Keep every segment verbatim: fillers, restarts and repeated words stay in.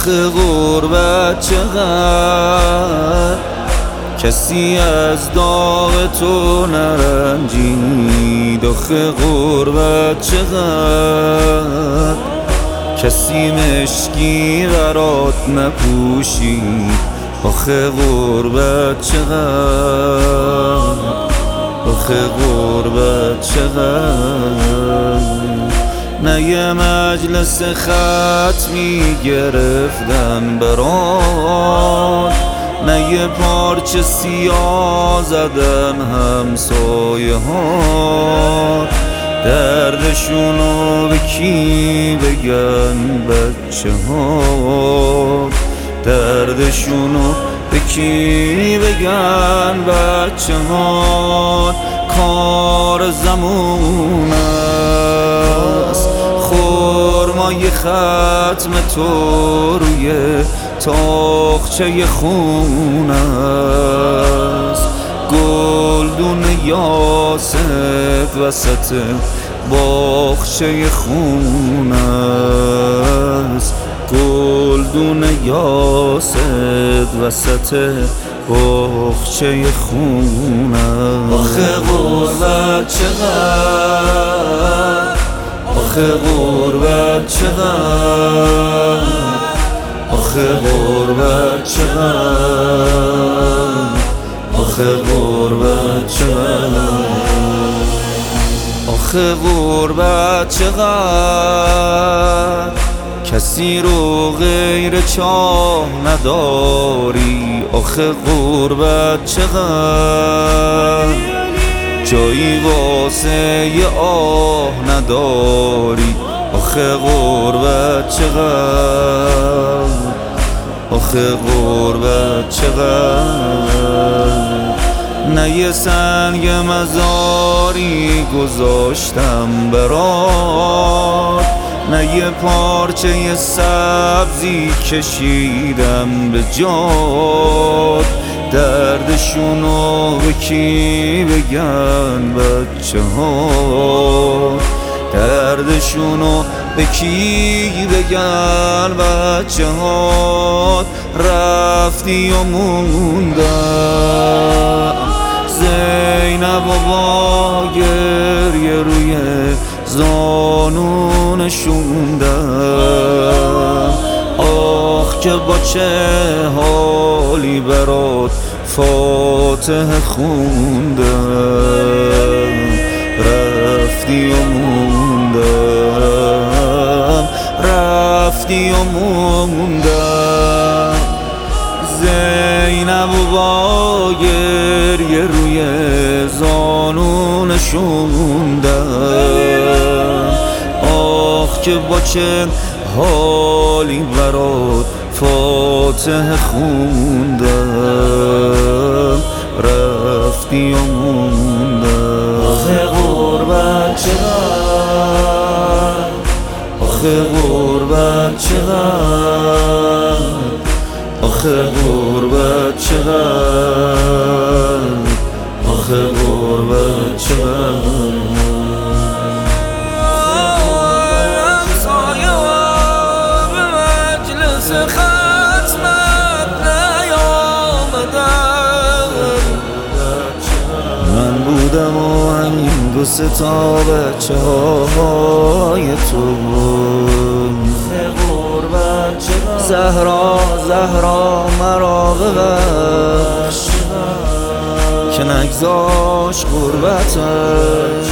آخه غربت چقدر کسی از داغ تو نرنجید. آخه غربت چقدر کسی مشکی برات نپوشید. آخه غربت چقدر آخه غربت چقدر نه یه مجلس ختمی گرفتن برات، نه یه پارچه سیاه زدن همسایه ها. دردشونو به کی بگن بچه ها، دردشونو به کی بگن بچه ها. کار زمون است خرمای ختم تو روی تاقچه خون است. گلدون یاسف وسط باغچه خون است. گلدون یاسف وسط باغچه خون است. آخه غربت چقدر آخه غربت چقدر آخه غربت چقدر آخه غربت چقدر آخه غربت چقدر کسی رو غیر چاه نداری. آخه غربت چقدر جایی واسه یه آه نداری. آخه غربت چقدر آخه غربت چقدر نه یه سنگ مزاری گذاشتم برات، نه یه پارچه سبزی کشیدم به جات. دردشونو به کی بگن بچه ها، دردشونو به کی بگن بچه ها. رفتی و موندم زینب و با گریه روی زانو نشوندم. آخ که با چه حالی برات فاتحه خوندم. رفتی و موندم رفتی و موندم زینب و با گریه روی زانو نشوندم. آخ که با چه حالی برات فاتحه خوندم. رفتی و موندم. آخه غربت چقدر آخه غربت چقدر آخه غربت چقدر آخه غربت چقدر بودم و همین دو سه تا بچه های تو. زهرا زهرا مرا ببخش که نگذاش غربتم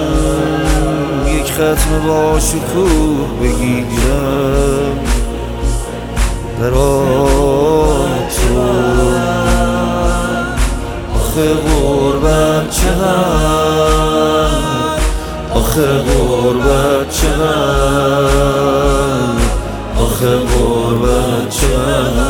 یک ختم با شکوه بگیرم برای تو. آخه غربت چقدر آخه غربت چقدر آخه غربت چقدر